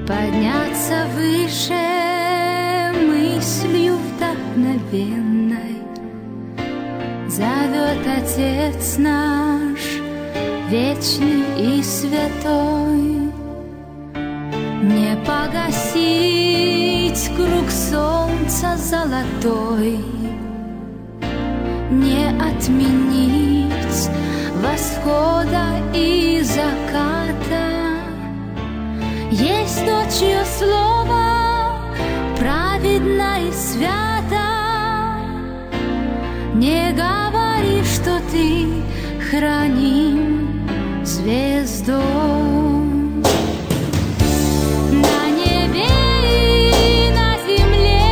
Подняться выше мыслью вдохновенной зовет Отец наш, вечный и святой. Не погасить круг солнца золотой, не отменить восхода и заката. Есть то, чье слово праведно и свято. Не говори, что ты храним звездой. На небе и на земле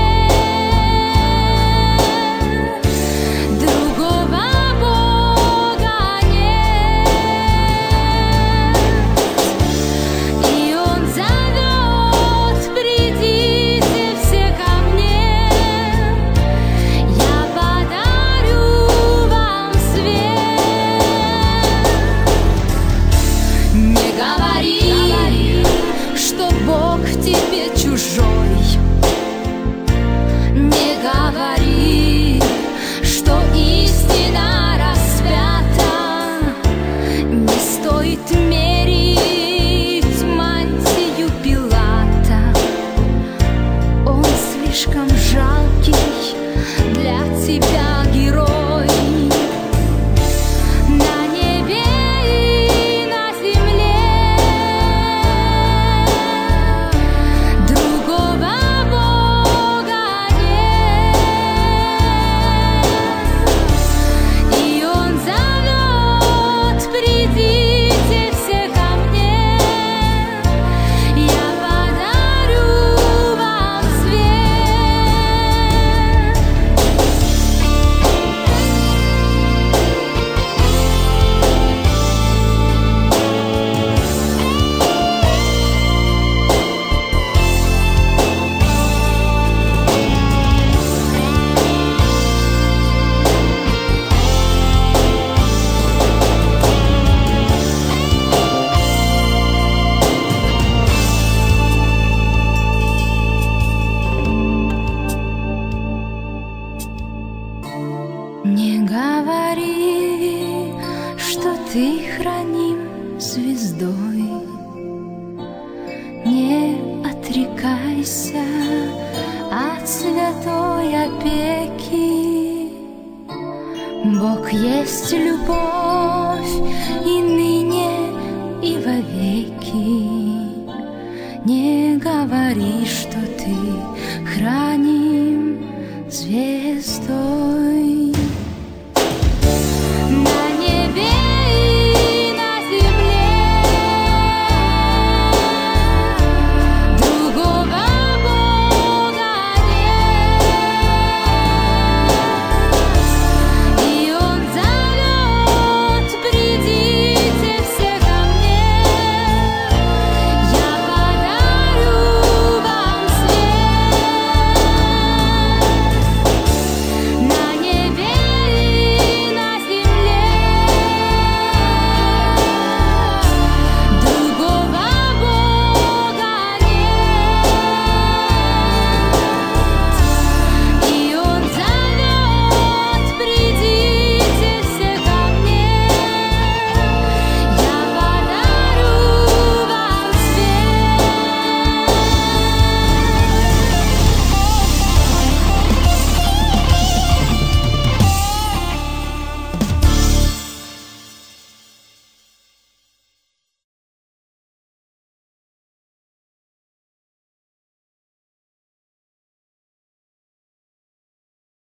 другого Бога нет, и Он зовет: придите все ко мне, я подарю вам свет. Не говори, что Бог тебе чужой. Не говори, что истина распята. Не стоит мерить мантию Пилата. Он слишком жалкий для тебя герой. На небе и на земле другого Бога нет, и Он зовет: придите все ко мне, я подарю вам свет. Не говори, что ты храним звездой. Не отрекайся от святой опеки. Бог есть любовь и ныне, и вовеки. Не говори, что ты храним звездой.